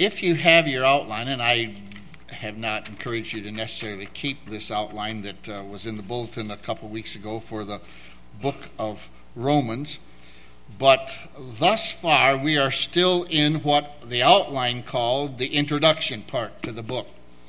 if you have your outline, and I have not encouraged you to necessarily keep this outline that was in the bulletin a couple weeks ago for the book of Romans, but thus far we are still in what the outline called the introduction part to the book.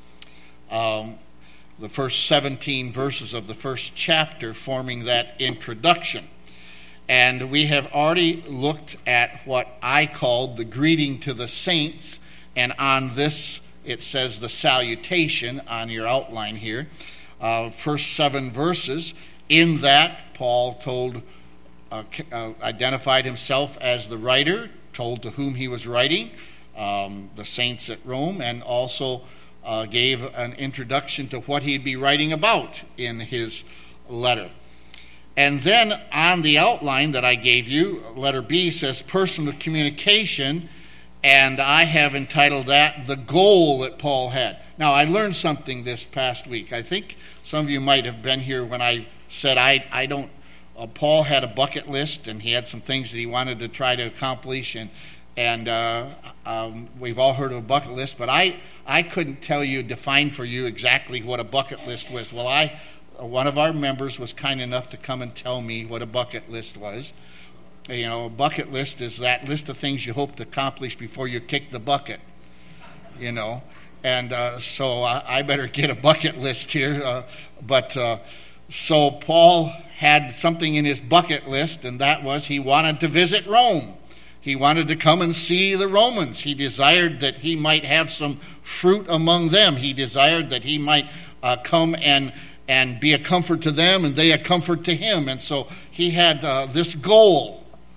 The first 17 verses of the first chapter forming that introduction. And we have already looked at what I called the greeting to the saints, and on this it says the salutation on your outline here. First 7 verses. In that, Paul identified himself as the writer, told to whom he was writing, the saints at Rome, and also gave an introduction to what he'd be writing about in his letter. And then on the outline that I gave you, letter B says personal communication, and I have entitled that the goal that Paul had. Now, I learned something this past week. I think some of you might have been here when I said Paul had a bucket list, and he had some things that he wanted to try to accomplish, and we've all heard of a bucket list, but I couldn't define for you exactly what a bucket list was. Well, one of our members was kind enough to come and tell me what a bucket list was. You know, a bucket list is that list of things you hope to accomplish before you kick the bucket, you know. And so I better get a bucket list here. So Paul had something in his bucket list, and that was he wanted to visit Rome. He wanted to come and see the Romans. He desired that he might have some fruit among them. He desired that he might come and be a comfort to them, and they a comfort to him. And so he had this goal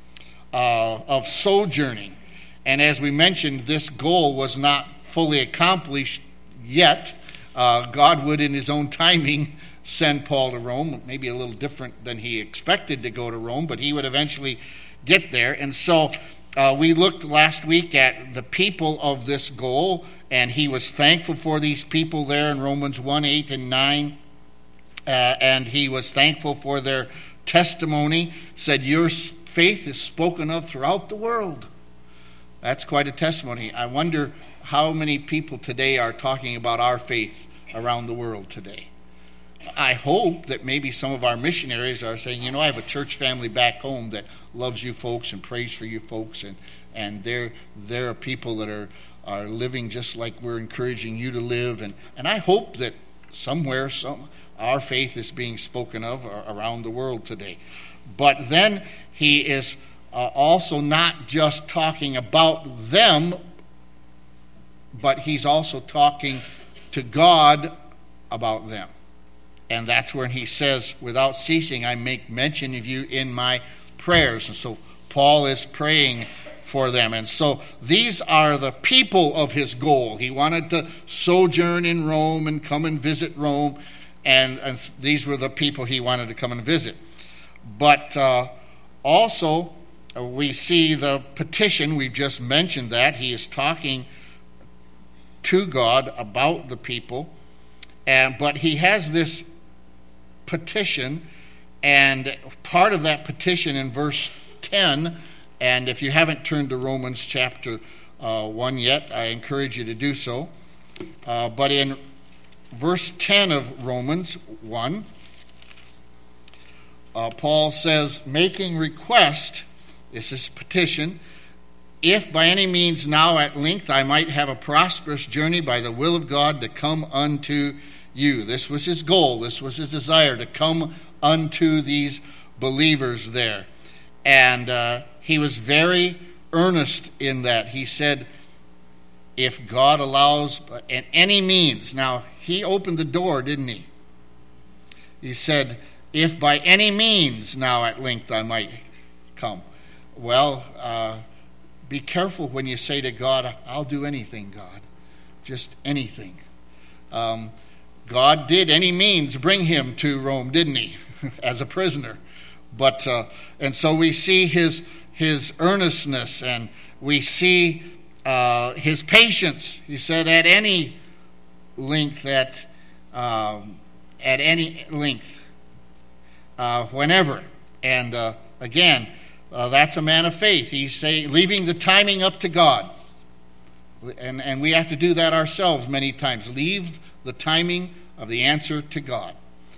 of sojourning. And as we mentioned, this goal was not fully accomplished yet. God would, in his own timing, send Paul to Rome. Maybe a little different than he expected to go to Rome, but he would eventually get there. And so we looked last week at the people of this goal, and he was thankful for these people there in Romans 1, 8, and 9. And he was thankful for their testimony, said, your faith is spoken of throughout the world. That's quite a testimony. I wonder how many people today are talking about our faith around the world today. I hope that maybe some of our missionaries are saying, you know, I have a church family back home that loves you folks and prays for you folks, and there are people that are living just like we're encouraging you to live. And I hope that somewhere our faith is being spoken of around the world today. But then he is also not just talking about them, but he's also talking to God about them. And that's when he says, without ceasing, I make mention of you in my prayers. And so Paul is praying for them. And so these are the people of his goal. He wanted to sojourn in Rome and come and visit Rome. And these were the people he wanted to come and visit. But also, we see the petition. We've just mentioned that. He is talking to God about the people. But he has this petition, and part of that petition in verse 10, and if you haven't turned to Romans chapter 1 yet, I encourage you to do so. But in verse 10 of Romans 1, Paul says, making request, this is petition, if by any means now at length I might have a prosperous journey by the will of God to come unto you. This was his goal. This was his desire, to come unto these believers there. And he was very earnest in that. He said, if God allows, in any means. Now, he opened the door, didn't he? He said, if by any means now at length I might come. Well, be careful when you say to God, I'll do anything, God. Just anything. God did any means bring him to Rome, didn't he? As a prisoner. But and so we see his earnestness, and we see his patience. He said, at any length, whenever. And again, that's a man of faith. He's saying, leaving the timing up to God. And we have to do that ourselves many times. Leave the timing of the answer to God.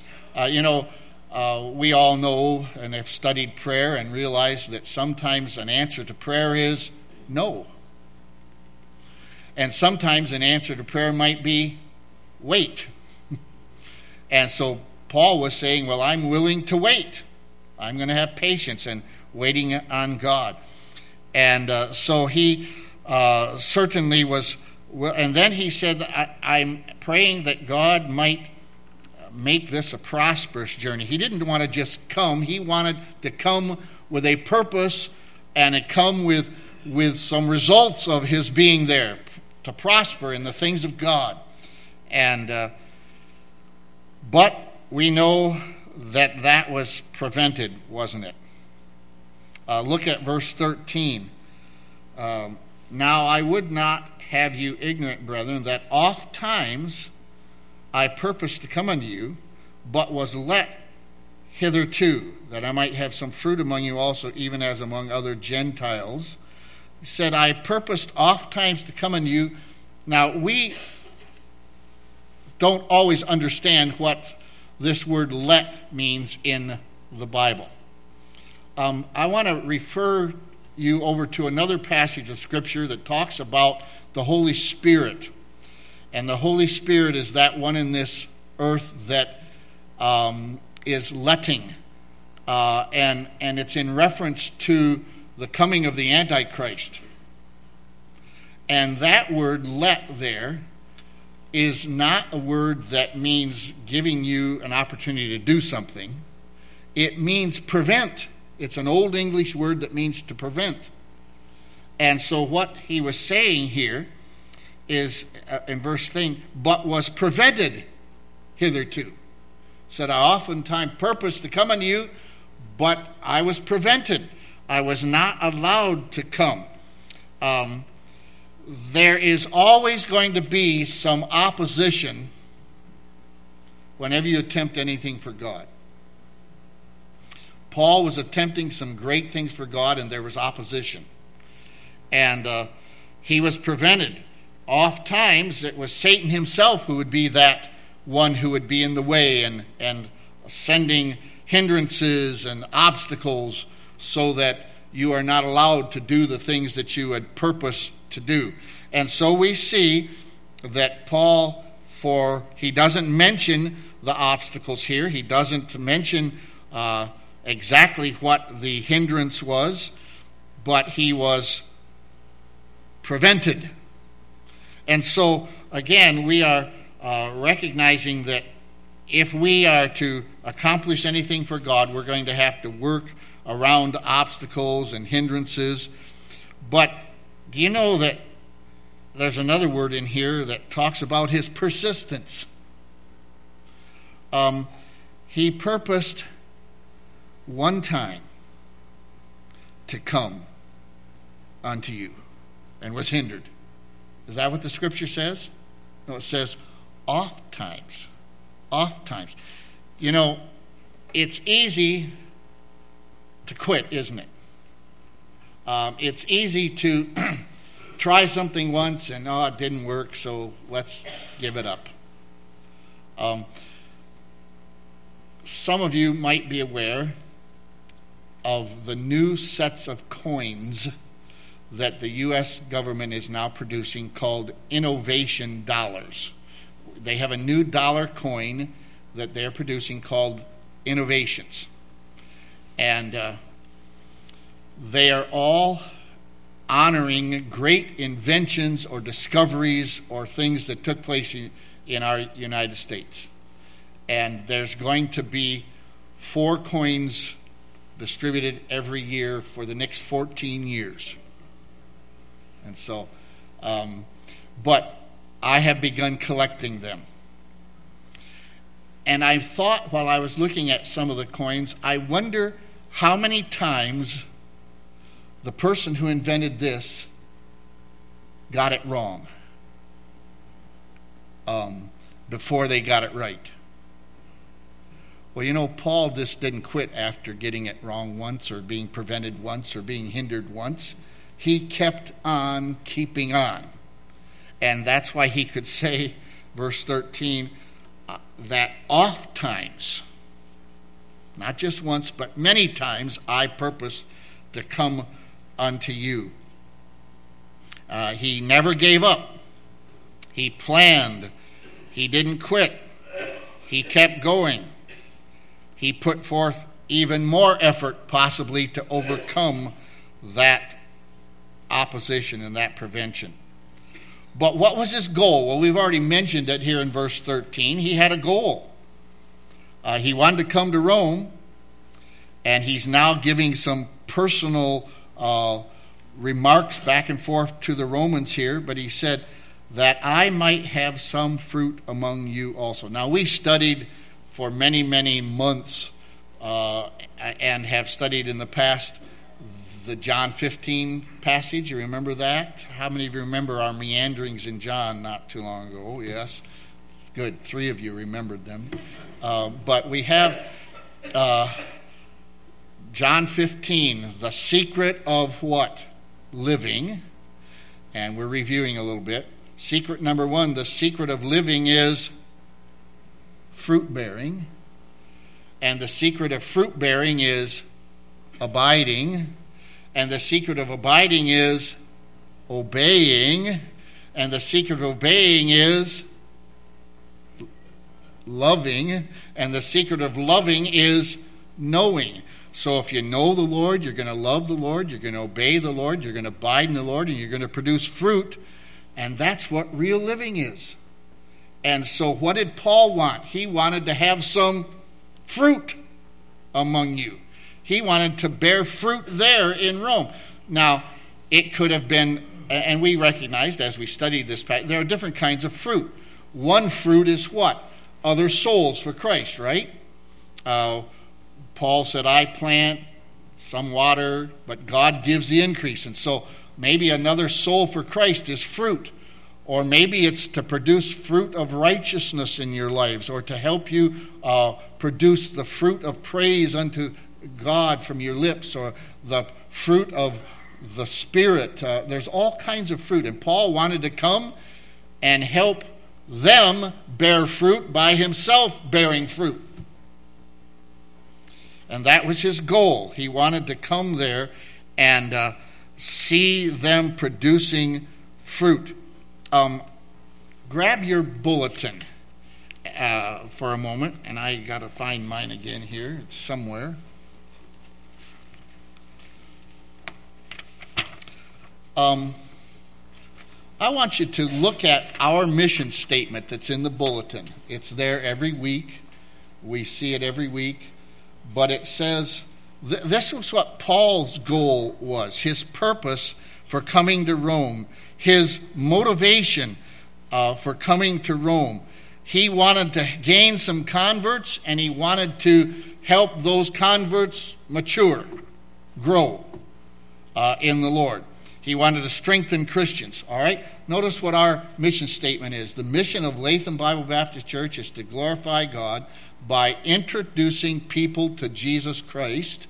We all know and have studied prayer and realize that sometimes an answer to prayer is no. And sometimes an answer to prayer might be wait. And so Paul was saying, well, I'm willing to wait. I'm going to have patience and waiting on God. And so he certainly was, and then he said, I'm praying that God might make this a prosperous journey. He didn't want to just come. He wanted to come with a purpose and to come with some results of his being there, to prosper in the things of God. And but we know that was prevented, wasn't it? Look at verse 13. Now I would not have you ignorant, brethren, that oft times I purposed to come unto you, but was let hitherto, that I might have some fruit among you also, even as among other Gentiles. He said, I purposed oft times to come unto you. Now, we don't always understand what this word let means in the Bible. I want to refer you over to another passage of Scripture that talks about the Holy Spirit. And the Holy Spirit is that one in this earth that is letting. And it's in reference to the coming of the Antichrist. And that word let there is not a word that means giving you an opportunity to do something. It means prevent. It's an Old English word that means to prevent. And so what he was saying here is, in verse 13, but was prevented hitherto. Said, I oftentimes purposed to come unto you, but I was prevented. I was not allowed to come. There is always going to be some opposition whenever you attempt anything for God. Paul was attempting some great things for God, and there was opposition. And he was prevented. Oft times it was Satan himself who would be that one who would be in the way and sending hindrances and obstacles so that you are not allowed to do the things that you had purposed to do. And so we see that Paul, he doesn't mention the obstacles here. He doesn't mention exactly what the hindrance was, but he was prevented. And so, again, we are recognizing that if we are to accomplish anything for God, we're going to have to work around obstacles and hindrances. But do you know that there's another word in here that talks about his persistence? He purposed one time to come unto you and was hindered. Is that what the Scripture says? No, it says oft times. Oft times. You know, it's easy to quit, isn't it? It's easy to try something once and, it didn't work, so let's give it up. Some of you might be aware of the new sets of coins that the U.S. government is now producing called innovation dollars. They have a new dollar coin that they're producing called innovations. And they are all honoring great inventions or discoveries or things that took place in our United States. And there's going to be 4 coins distributed every year for the next 14 years. And so, but I have begun collecting them. And I thought while I was looking at some of the coins, I wonder how many times the person who invented this got it wrong before they got it right. Well, you know, Paul just didn't quit after getting it wrong once or being prevented once or being hindered once. He kept on keeping on. And that's why he could say, verse 13, that oft times, not just once, but many times, I purpose to come unto you. He never gave up. He planned. He didn't quit. He kept going. He put forth even more effort, possibly, to overcome that opposition and that prevention. But what was his goal? Well, we've already mentioned it here in verse 13. He had a goal. He wanted to come to Rome, and he's now giving some personal remarks back and forth to the Romans here, but he said, that I might have some fruit among you also. Now, we studied for many, many months and have studied in the past the John 15 passage. You remember that? How many of you remember our meanderings in John not too long ago? Oh, yes. Good. 3 of you remembered them. But we have John 15, the secret of what? Living. And we're reviewing a little bit. Secret number 1, the secret of living is fruit bearing. And the secret of fruit bearing is abiding. And the secret of abiding is obeying. And the secret of obeying is loving. And the secret of loving is knowing. So if you know the Lord, you're going to love the Lord, you're going to obey the Lord, you're going to abide in the Lord, and you're going to produce fruit. And that's what real living is. And so what did Paul want? He wanted to have some fruit among you. He wanted to bear fruit there in Rome. Now, it could have been, and we recognized as we studied this, there are different kinds of fruit. One fruit is what? Other souls for Christ, right? Paul said, I plant, some water, but God gives the increase. And so maybe another soul for Christ is fruit. Or maybe it's to produce fruit of righteousness in your lives, or to help you produce the fruit of praise unto God from your lips, or the fruit of the Spirit. There's all kinds of fruit. And Paul wanted to come and help them bear fruit by himself bearing fruit. And that was his goal. He wanted to come there and see them producing fruit. Grab your bulletin for a moment, and I got to find mine again here. It's somewhere. I want you to look at our mission statement that's in the bulletin. It's there every week. We see it every week. But it says, this was what Paul's goal was, his purpose for coming to Rome, his motivation for coming to Rome. He wanted to gain some converts, and he wanted to help those converts mature, grow in the Lord. He wanted to strengthen Christians. All right? Notice what our mission statement is. The mission of Latham Bible Baptist Church is to glorify God by introducing people to Jesus Christ.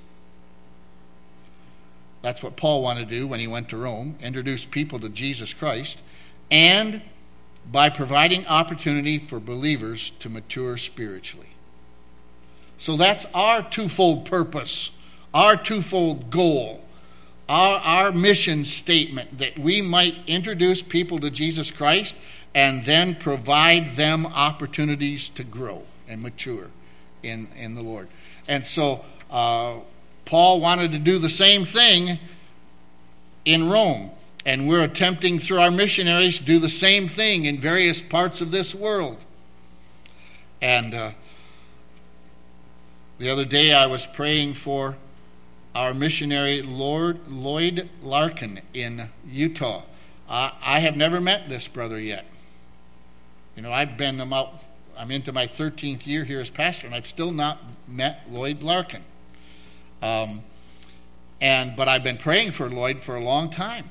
That's what Paul wanted to do when he went to Rome, introduce people to Jesus Christ, and by providing opportunity for believers to mature spiritually. So that's our twofold purpose, our twofold goal, our mission statement, that we might introduce people to Jesus Christ and then provide them opportunities to grow and mature in the Lord. And so Paul wanted to do the same thing in Rome. And we're attempting through our missionaries to do the same thing in various parts of this world. And the other day I was praying for our missionary Lloyd Larkin in Utah. I have never met this brother yet. You know, I'm into my 13th year here as pastor, and I've still not met Lloyd Larkin. But I've been praying for Lloyd for a long time.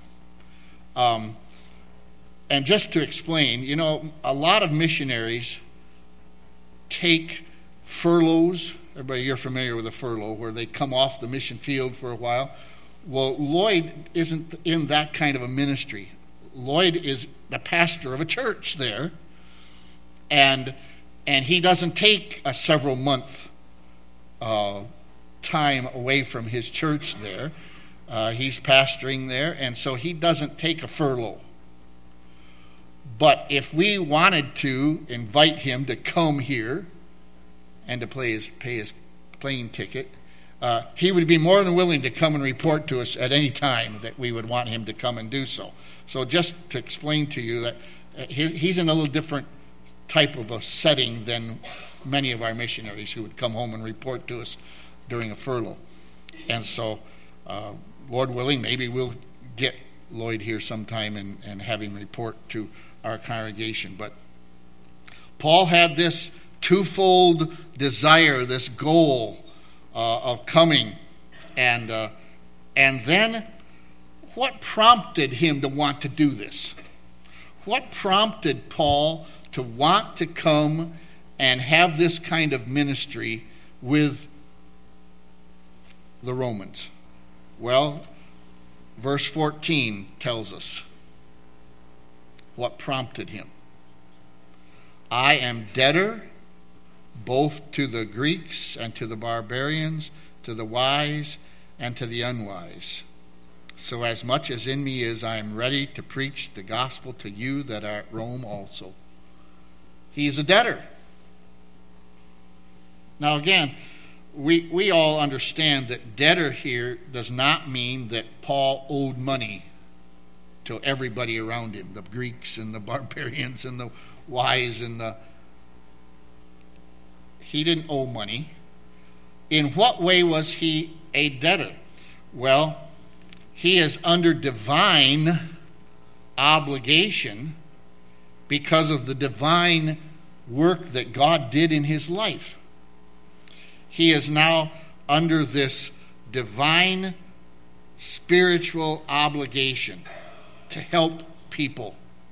And just to explain, you know, a lot of missionaries take furloughs. Everybody, you're familiar with a furlough, where they come off the mission field for a while. Well, Lloyd isn't in that kind of a ministry. Lloyd is the pastor of a church there, and he doesn't take a several month time away from his church there. He's pastoring there, and so he doesn't take a furlough. But if we wanted to invite him to come here and to pay his plane ticket, he would be more than willing to come and report to us at any time that we would want him to come and do so. So just to explain to you that he's in a little different type of a setting than many of our missionaries who would come home and report to us during a furlough. And so, Lord willing, maybe we'll get Lloyd here sometime and have him report to our congregation. But Paul had this twofold desire, this goal of coming, and then what prompted him to want to do this? What prompted Paul to want to come and have this kind of ministry with the Romans? Well, verse 14 tells us what prompted him. I am debtor both to the Greeks and to the barbarians, to the wise and to the unwise. So as much as in me is, I am ready to preach the gospel to you that are at Rome also. He is a debtor. Now again, we all understand that debtor here does not mean that Paul owed money to everybody around him, the Greeks and the barbarians and the wise and he didn't owe money. In what way was he a debtor? Well, he is under divine obligation because of the divine work that God did in his life. He is now under this divine spiritual obligation to help people.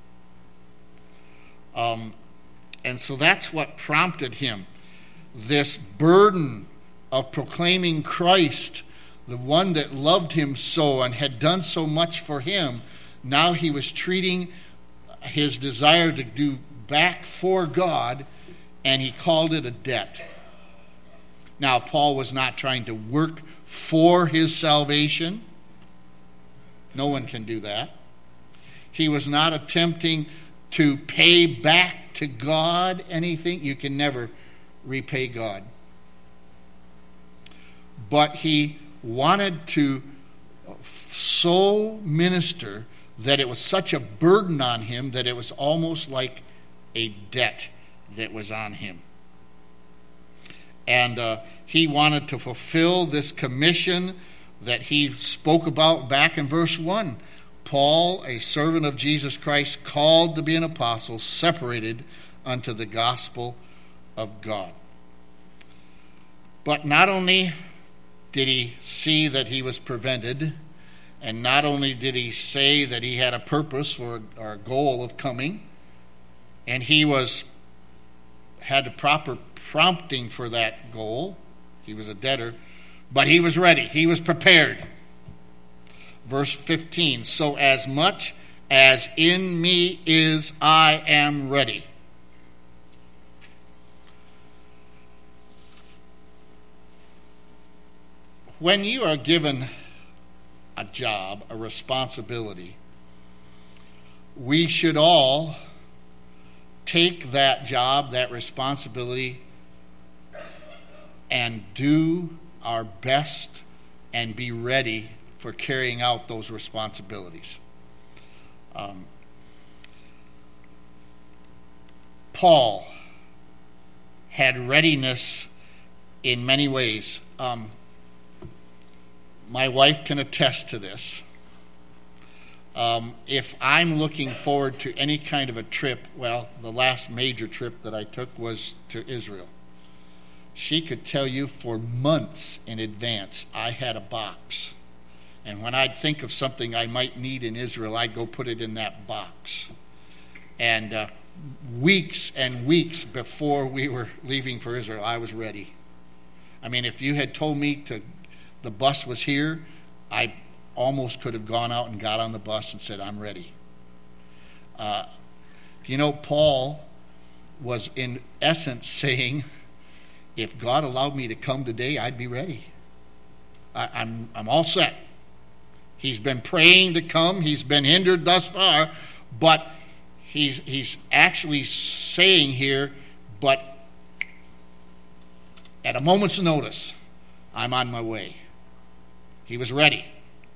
And so that's what prompted him. This burden of proclaiming Christ, the one that loved him so and had done so much for him, now he was treating his desire to do back for God, and he called it a debt. Now, Paul was not trying to work for his salvation. No one can do that. He was not attempting to pay back to God anything. You can never repay God. But he wanted to so minister that it was such a burden on him that it was almost like a debt that was on him. And he wanted to fulfill this commission that he spoke about back in verse 1. Paul, a servant of Jesus Christ, called to be an apostle, separated unto the gospel of God. But not only did he see that he was prevented, and not only did he say that he had a purpose or a goal of coming, and he had the proper prompting for that goal, he was a debtor, but he was ready, he was prepared. Verse 15, so as much as in me is, I am ready. When you are given a job, a responsibility, we should all take that job, that responsibility, and do our best and be ready for carrying out those responsibilities. Paul had readiness in many ways. My wife can attest to this. If I'm looking forward to any kind of a trip, well, the last major trip that I took was to Israel. She could tell you for months in advance I had a box. And when I'd think of something I might need in Israel, I'd go put it in that box. And weeks and weeks before we were leaving for Israel, I was ready. I mean, if you had told me the bus was here, I almost could have gone out and got on the bus and said, I'm ready. Paul was in essence saying, if God allowed me to come today, I'd be ready. I'm all set. He's been praying to come. He's been hindered thus far, but he's actually saying here, but at a moment's notice, I'm on my way. He was ready.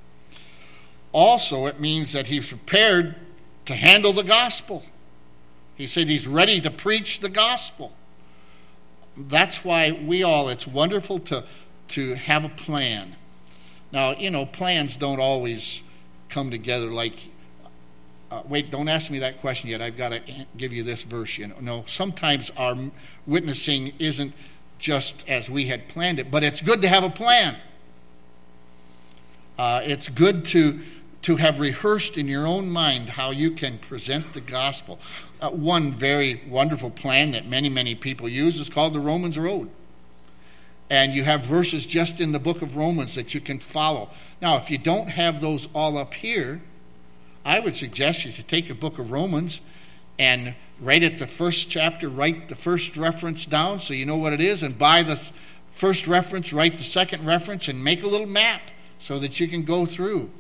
Also, it means that he's prepared to handle the gospel. He said he's ready to preach the gospel. That's why it's wonderful to have a plan. Now, plans don't always come together like, wait, don't ask me that question yet. I've got to give you this verse. No, sometimes our witnessing isn't just as we had planned it, but it's good to have a plan. It's good to have rehearsed in your own mind how you can present the gospel. One very wonderful plan that many, many people use is called the Romans Road. And you have verses just in the book of Romans that you can follow. Now, if you don't have those all up here, I would suggest you should take the book of Romans and right at the first chapter, write the first reference down so you know what it is, and by the first reference, write the second reference, and make a little map so that you can go through.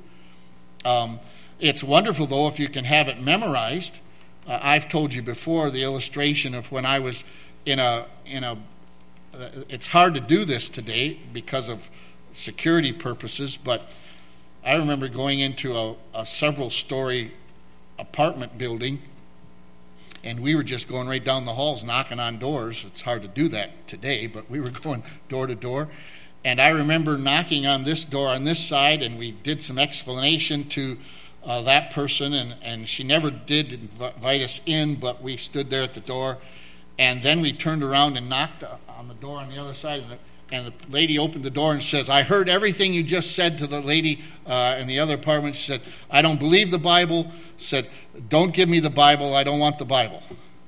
It's wonderful, though, if you can have it memorized. I've told you before the illustration of when I was in a it's hard to do this today because of security purposes, but I remember going into a several-story apartment building, and we were just going right down the halls knocking on doors. It's hard to do that today, but we were going door to door. And I remember knocking on this door on this side, and we did some explanation to that person, and she never did invite us in, but we stood there at the door. And then we turned around and knocked on the door on the other side, and the lady opened the door and says, I heard everything you just said to the lady in the other apartment. She said, I don't believe the Bible. Said, don't give me the Bible. I don't want the Bible.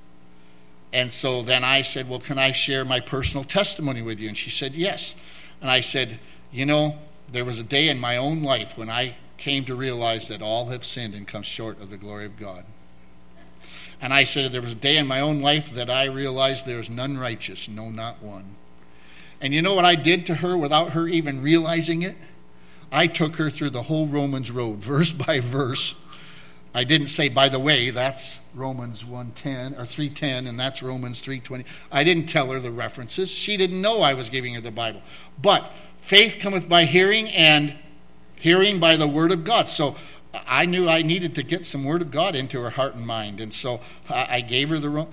And so then I said, well, can I share my personal testimony with you? And she said, yes. And I said, there was a day in my own life when I came to realize that all have sinned and come short of the glory of God. And I said, there was a day in my own life that I realized there is none righteous, no, not one. And you know what I did to her without her even realizing it? I took her through the whole Romans Road, verse by verse. I didn't say, by the way, that's Romans 1:10 or 3:10, and that's Romans 3:20. I didn't tell her the references. She didn't know I was giving her the Bible. But faith cometh by hearing, and hearing by the word of God. So I knew I needed to get some word of God into her heart and mind, and so I gave her the.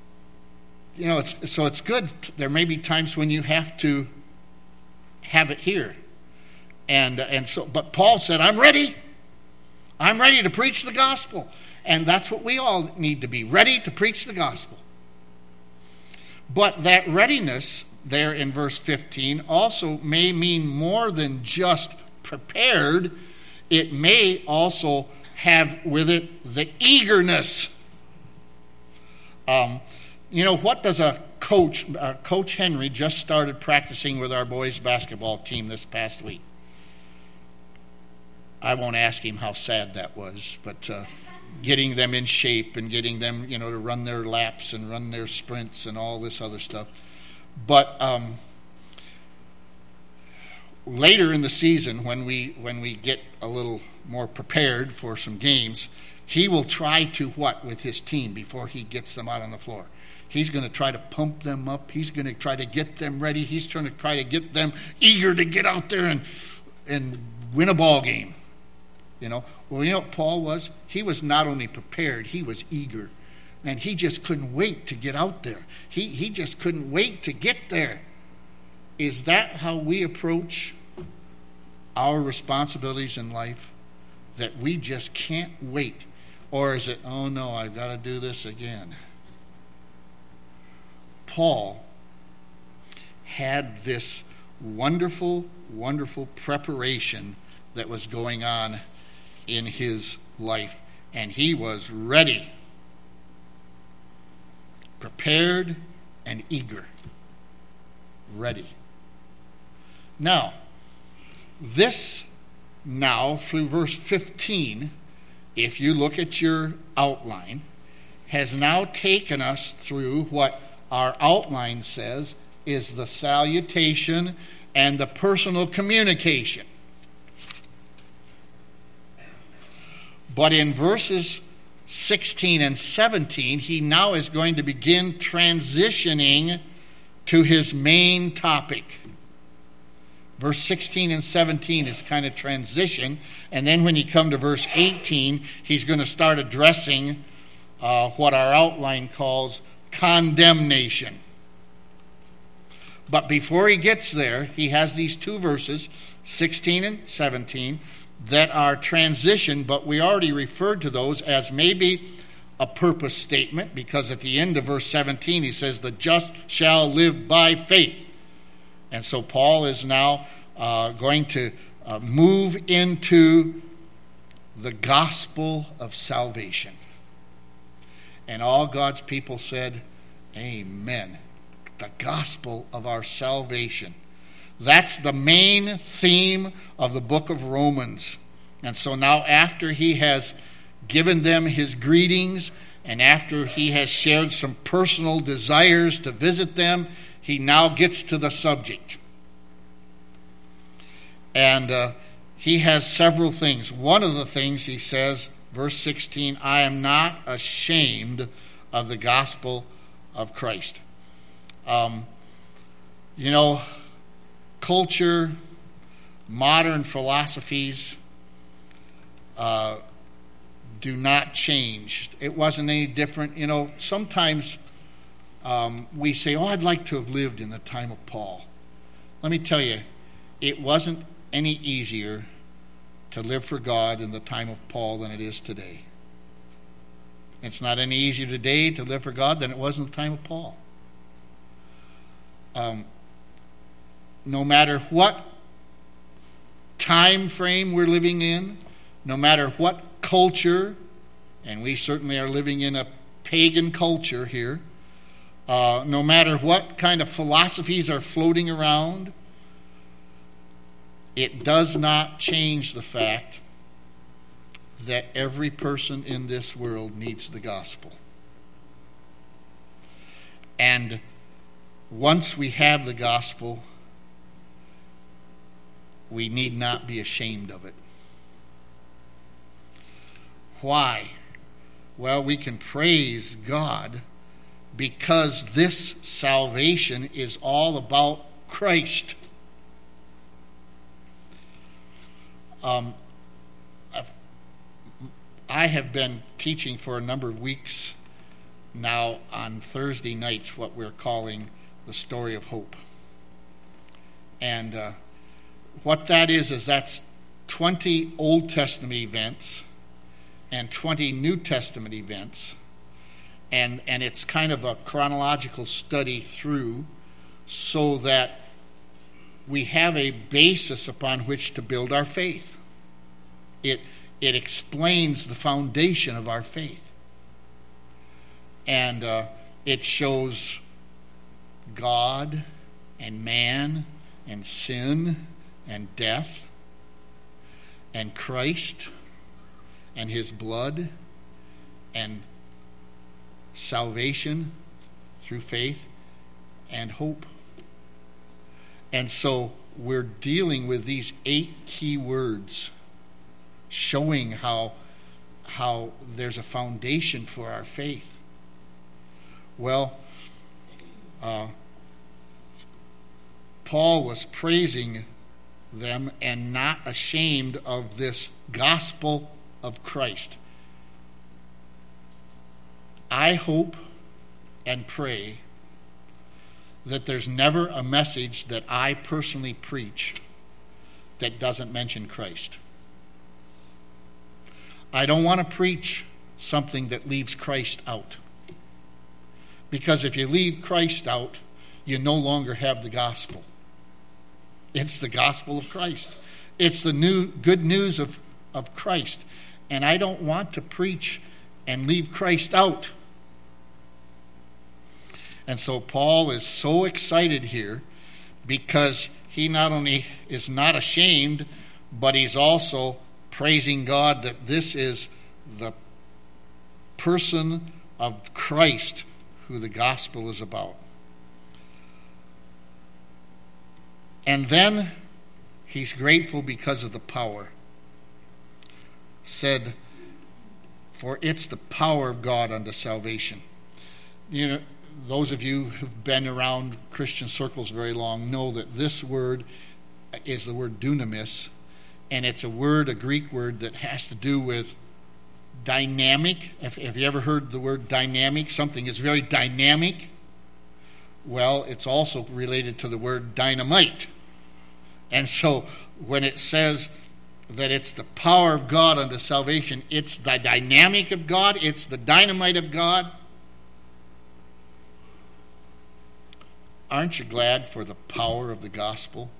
It's good. There may be times when you have to have it here, but Paul said, "I'm ready. I'm ready to preach the gospel," and that's what we all need to be, ready to preach the gospel. But that readiness there in verse 15 also may mean more than just prepared. It may also have with it the eagerness. What does a coach, Coach Henry just started practicing with our boys' basketball team this past week. I won't ask him how sad that was, but getting them in shape and getting them, to run their laps and run their sprints and all this other stuff. But later in the season, when we get a little more prepared for some games, he will try to what with his team before he gets them out on the floor? He's going to try to pump them up. He's going to try to get them ready. He's trying to try to get them eager to get out there and win a ball game. What Paul was? He was not only prepared, he was eager. And he just couldn't wait to get out there. He just couldn't wait to get there. Is that how we approach our responsibilities in life? That we just can't wait? Or is it, oh no, I've got to do this again? Paul had this wonderful, wonderful preparation that was going on in his life. And he was ready, prepared, and eager. Ready. Now, through verse 15, if you look at your outline, has now taken us through what our outline says is the salutation and the personal communication. But in verses 16 and 17, he now is going to begin transitioning to his main topic. Verse 16 and 17 is kind of transition, and then when you come to verse 18, he's going to start addressing what our outline calls condemnation. But before he gets there, he has these two verses, 16 and 17, that are transition, but we already referred to those as maybe a purpose statement, because at the end of verse 17 he says, the just shall live by faith. And so Paul is now going to move into the gospel of salvation. And all God's people said, amen. The gospel of our salvation. That's the main theme of the book of Romans. And so now after he has given them his greetings, and after he has shared some personal desires to visit them, he now gets to the subject. And he has several things. One of the things he says, verse 16, I am not ashamed of the gospel of Christ. Culture, modern philosophies do not change. It wasn't any different. Sometimes we say, I'd like to have lived in the time of Paul. Let me tell you, it wasn't any easier to live for God in the time of Paul than it is today. It's not any easier today to live for God than it was in the time of Paul. No matter what time frame we're living in, no matter what culture, and we certainly are living in a pagan culture here, no matter what kind of philosophies are floating around, it does not change the fact that every person in this world needs the gospel. And once we have the gospel, we need not be ashamed of it. Why? Well, we can praise God because this salvation is all about Christ. I have been teaching for a number of weeks now on Thursday nights what we're calling the story of hope. And what that is that's 20 Old Testament events and 20 New Testament events. And it's kind of a chronological study through so that we have a basis upon which to build our faith. It explains the foundation of our faith. And it shows God and man and sin and death and Christ and his blood and salvation through faith and hope. And so we're dealing with these 8 key words, showing how there's a foundation for our faith. Well, Paul was praising them and not ashamed of this gospel of Christ. I hope and pray that there's never a message that I personally preach that doesn't mention Christ. I don't want to preach something that leaves Christ out. Because if you leave Christ out, you no longer have the gospel. It's the gospel of Christ. It's the good news of Christ. And I don't want to preach and leave Christ out. And so Paul is so excited here because he not only is not ashamed, but he's also praising God that this is the person of Christ, who the gospel is about. And then he's grateful because of the power. Said, for it's the power of God unto salvation. You know, those of you who've been around Christian circles very long know that this word is the word dunamis, and it's a Greek word that has to do with dynamic. Have you ever heard the word dynamic? Something is very dynamic. Well, it's also related to the word dynamite. And so when it says that it's the power of God unto salvation, it's the dynamic of God, it's the dynamite of God. Aren't you glad for the power of the gospel?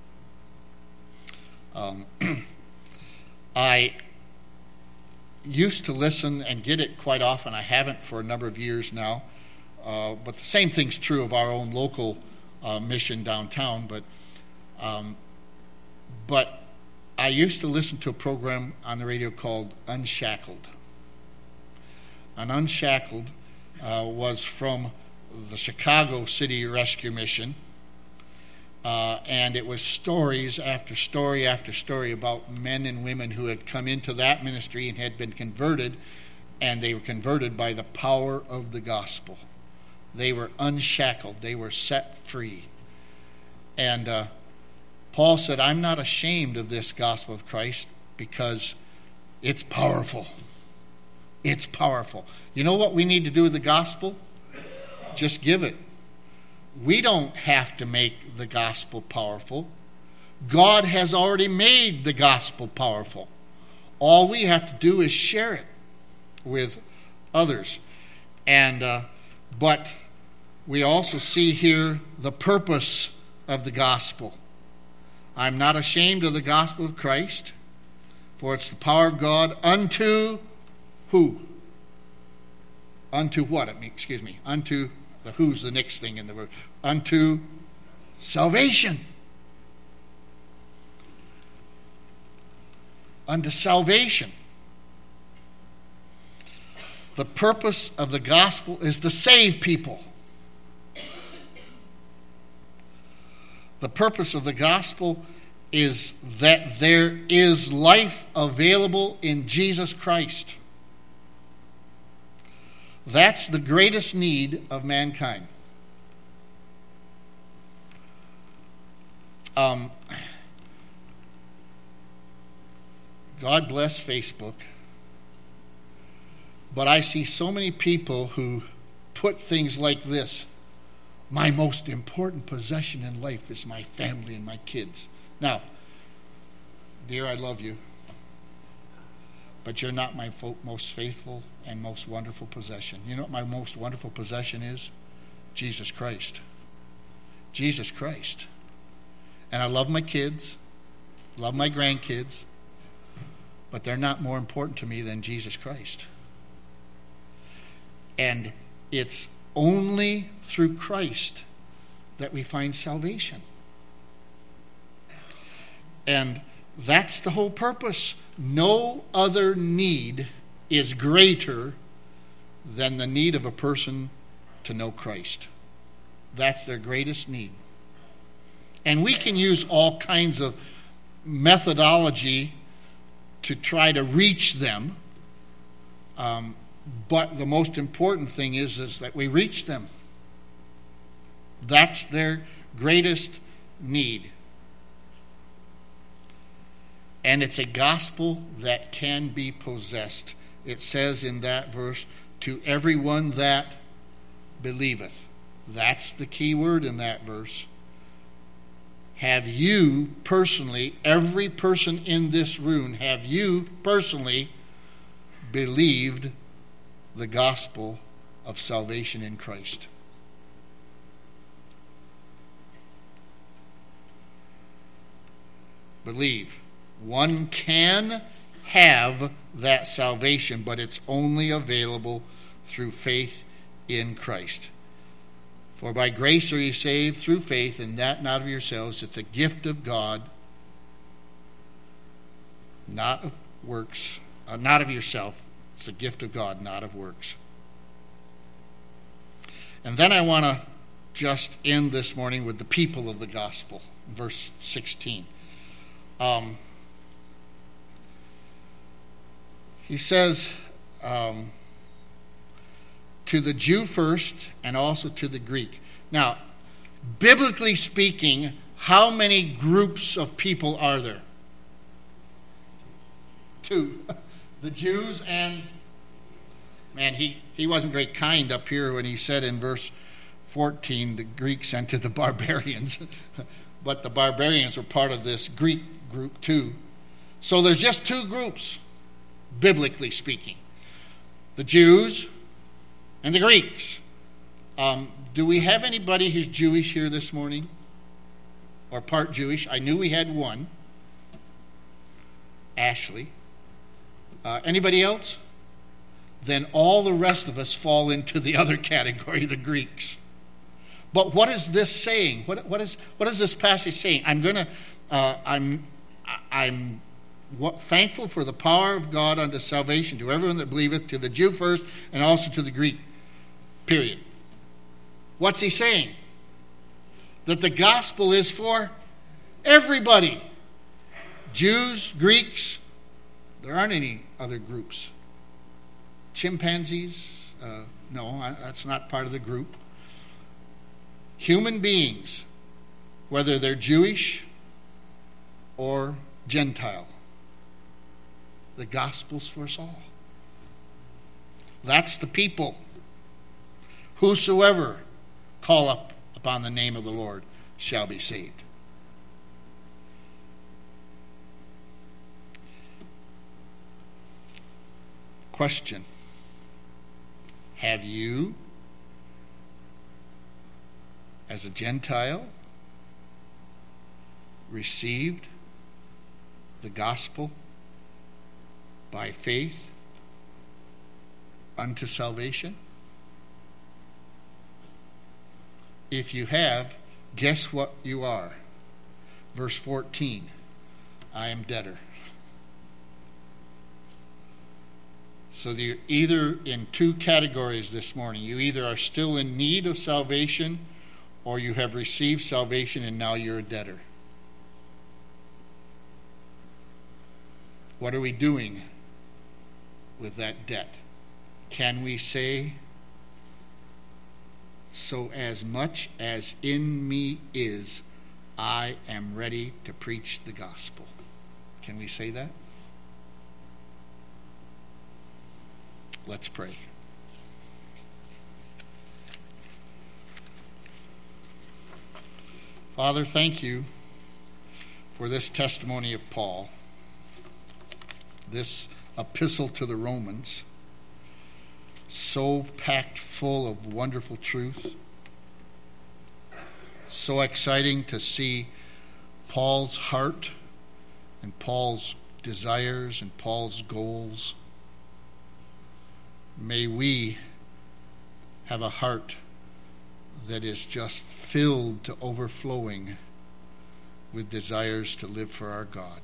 I used to listen and get it quite often. I haven't for a number of years now. But the same thing's true of our own local mission downtown. But I used to listen to a program on the radio called Unshackled. And Unshackled was from the Chicago City Rescue Mission. And it was stories after story after story about men and women who had come into that ministry and had been converted, and they were converted by the power of the gospel. They were unshackled. They were set free. And Paul said, I'm not ashamed of this gospel of Christ because it's powerful. It's powerful. You know what we need to do with the gospel? Just give it. We don't have to make the gospel powerful. God has already made the gospel powerful. All we have to do is share it with others. But we also see here the purpose of the gospel. I'm not ashamed of the gospel of Christ, for it's the power of God unto who? Unto what? Unto the who's the next thing in the word. Unto salvation. Unto salvation. The purpose of the gospel is to save people. The purpose of the gospel is that there is life available in Jesus Christ. That's the greatest need of mankind. God bless Facebook, but I see so many people who put things like this. My most important possession in life is my family and my kids. Now, dear, I love you, but you're not my most faithful and most wonderful possession. You know what my most wonderful possession is? Jesus Christ. Jesus Christ. And I love my kids, love my grandkids, but they're not more important to me than Jesus Christ. And it's only through Christ that we find salvation. And that's the whole purpose. No other need is greater than the need of a person to know Christ. That's their greatest need. And we can use all kinds of methodology to try to reach them. But the most important thing is that we reach them. That's their greatest need. And it's a gospel that can be possessed. It says in that verse, to everyone that believeth. That's the key word in that verse. Have you personally, every person in this room, have you personally believed the gospel of salvation in Christ? Believe. One can have that salvation, but it's only available through faith in Christ. For by grace are ye saved through faith, and that not of yourselves. It's a gift of God, not of works, not of yourself. It's a gift of God, not of works. And then I want to just end this morning with the people of the gospel, verse 16. He says, to the Jew first and also to the Greek. Now, biblically speaking, how many groups of people are there? Two. The Jews and, man, he wasn't very kind up here when he said in verse 14, the Greeks and to the barbarians. But the barbarians are part of this Greek group too. So there's just two groups, biblically speaking. The Jews and the Greeks. Do we have anybody who's Jewish here this morning? Or part Jewish? I knew we had one. Ashley. Anybody else? Then all the rest of us fall into the other category, the Greeks. But what is this saying? What is this passage saying? I'm thankful for the power of God unto salvation to everyone that believeth, to the Jew first, and also to the Greek. Period. What's he saying? That the gospel is for everybody. Jews, Greeks, there aren't any other groups. Chimpanzees, no, that's not part of the group. Human beings, whether they're Jewish or Gentile, the gospel's for us all. That's the people. Whosoever call up upon the name of the Lord shall be saved. Question. Have you, as a Gentile, received the gospel by faith unto salvation? If you have, guess what you are? Verse 14, I am debtor. So you're either in two categories this morning. You either are still in need of salvation, or you have received salvation and now you're a debtor. What are we doing with that debt? Can we say, so as much as in me is, I am ready to preach the gospel? Can we say that? Let's pray. Father, thank you for this testimony of Paul, this epistle to the Romans, so packed full of wonderful truth, so exciting to see Paul's heart and Paul's desires and Paul's goals. May we have a heart that is just filled to overflowing with desires to live for our God.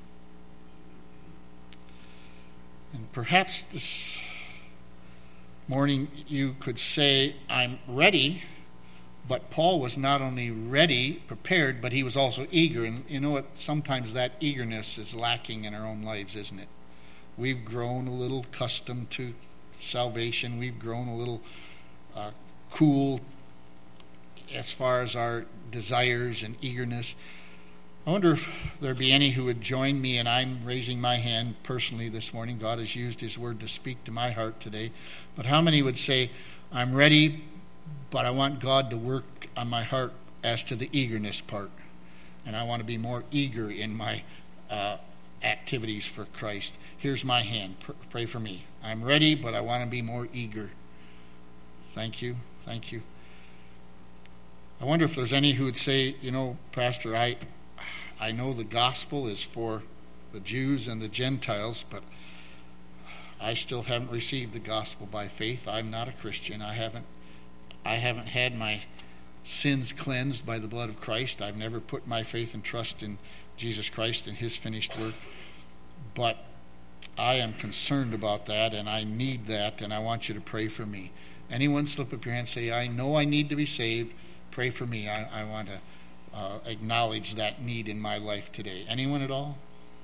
And perhaps this morning you could say, I'm ready, but Paul was not only ready, prepared, but he was also eager. And you know what? Sometimes that eagerness is lacking in our own lives, isn't it? We've grown a little accustomed to salvation. We've grown a little cool as far as our desires and eagerness. I wonder if there be any who would join me, and I'm raising my hand personally this morning. God has used his word to speak to my heart today. But how many would say, I'm ready, but I want God to work on my heart as to the eagerness part. And I want to be more eager in my activities for Christ. Here's my hand. Pray for me. I'm ready, but I want to be more eager. Thank you. Thank you. I wonder if there's any who would say, you know, Pastor, I know the gospel is for the Jews and the Gentiles, but I still haven't received the gospel by faith. I'm not a Christian. I haven't had my sins cleansed by the blood of Christ. I've never put my faith and trust in Jesus Christ and his finished work. But I am concerned about that, and I need that, and I want you to pray for me. Anyone slip up your hand and say, I know I need to be saved. Pray for me. I want to acknowledge that need in my life today. Anyone at all?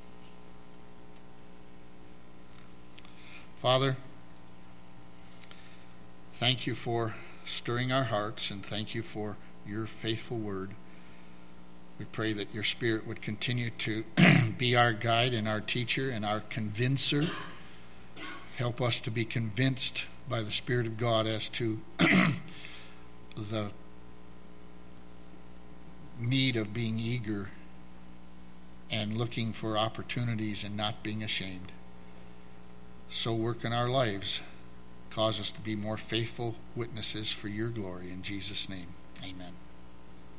Father, thank you for stirring our hearts, and thank you for your faithful word. We pray that your Spirit would continue to be our guide and our teacher and our convincer. Help us to be convinced by the Spirit of God as to the need of being eager and looking for opportunities and not being ashamed. So work in our lives. Cause us to be more faithful witnesses for your glory. In Jesus' name, amen.